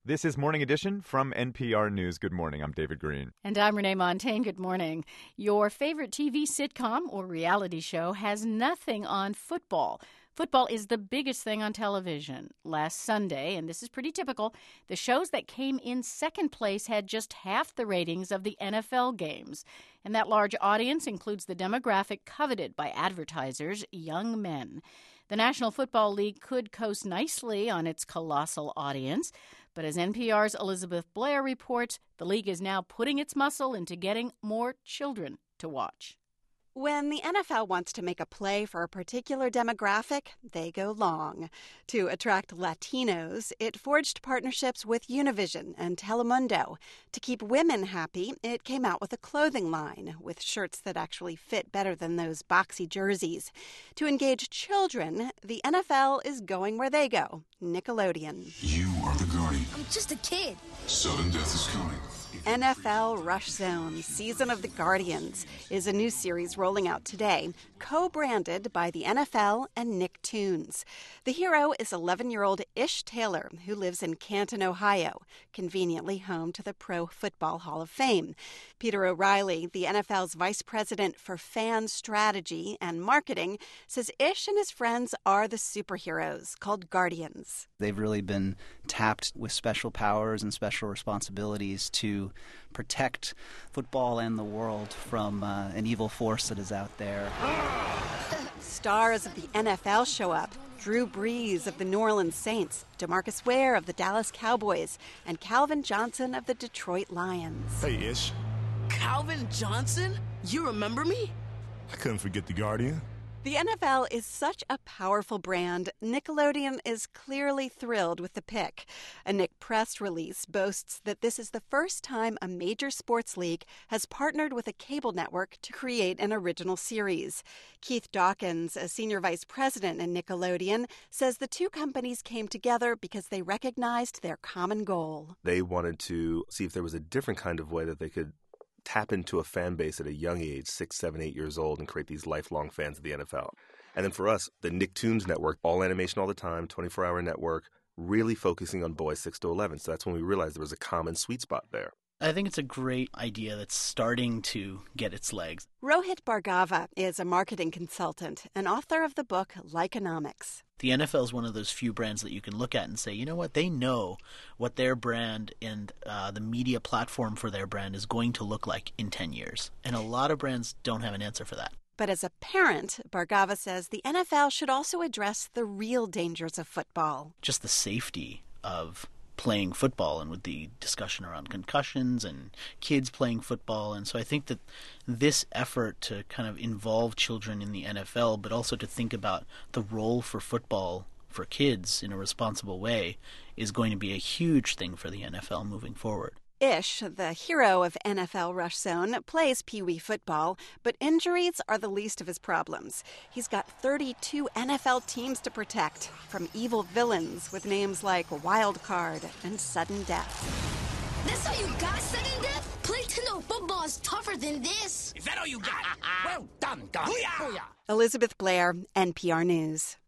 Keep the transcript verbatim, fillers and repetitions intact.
This is Morning Edition from N P R News. Good morning. I'm David Green. And I'm Renee Montaigne. Good morning. Your favorite T V sitcom or reality show has nothing on football. Football is the biggest thing on television. Last Sunday, and this is pretty typical, the shows that came in second place had just half the ratings of the N F L games. And that large audience includes the demographic coveted by advertisers, young men. The National Football League could coast nicely on its colossal audience, but as N P R's Elizabeth Blair reports, the league is now putting its muscle into getting more children to watch. When the N F L wants to make a play for a particular demographic, they go long. To attract Latinos, it forged partnerships with Univision and Telemundo. To keep women happy, it came out with a clothing line with shirts that actually fit better than those boxy jerseys. To engage children, the N F L is going where they go, Nickelodeon. You are the Guardian. I'm just a kid. Sudden death is coming. N F L Rush Zone, Season of the Guardians, is a new series rolling out today, co-branded by the N F L and Nicktoons. The hero is eleven-year-old Ish Taylor, who lives in Canton, Ohio, conveniently home to the Pro Football Hall of Fame. Peter O'Reilly, the N F L's vice president for fan strategy and marketing, says Ish and his friends are the superheroes called Guardians. They've really been tapped with special powers and special responsibilities to protect football and the world from uh, an evil force that is out there. Stars of the N F L show up. Drew Brees of the New Orleans Saints, DeMarcus Ware of the Dallas Cowboys, and Calvin Johnson of the Detroit Lions. Hey, Ish. Calvin Johnson? You remember me? I couldn't forget the Guardian. The N F L is such a powerful brand, Nickelodeon is clearly thrilled with the pick. A Nick press release boasts that this is the first time a major sports league has partnered with a cable network to create an original series. Keith Dawkins, a senior vice president in Nickelodeon, says the two companies came together because they recognized their common goal. They wanted to see if there was a different kind of way that they could tap into a fan base at a young age, six, seven, eight years old, and create these lifelong fans of the N F L. And then for us, the Nicktoons network, all animation all the time, twenty-four hour network, really focusing on boys six to eleven. So that's when we realized there was a common sweet spot there. I think it's a great idea that's starting to get its legs. Rohit Bhargava is a marketing consultant and author of the book Likeonomics. The N F L is one of those few brands that you can look at and say, you know what, they know what their brand and uh, the media platform for their brand is going to look like in ten years. And a lot of brands don't have an answer for that. But as a parent, Bhargava says the N F L should also address the real dangers of football. Just the safety of playing football and with the discussion around concussions and kids playing football. And so I think that this effort to kind of involve children in the N F L, but also to think about the role for football for kids in a responsible way, is going to be a huge thing for the N F L moving forward. Ish, the hero of N F L Rush Zone, plays Pee Wee football, but injuries are the least of his problems. He's got thirty-two N F L teams to protect, from evil villains with names like Wild Card and Sudden Death. That's all you got, Sudden Death? Play to know football is tougher than this. Is that all you got? Well done, guys. Elizabeth Blair, N P R News.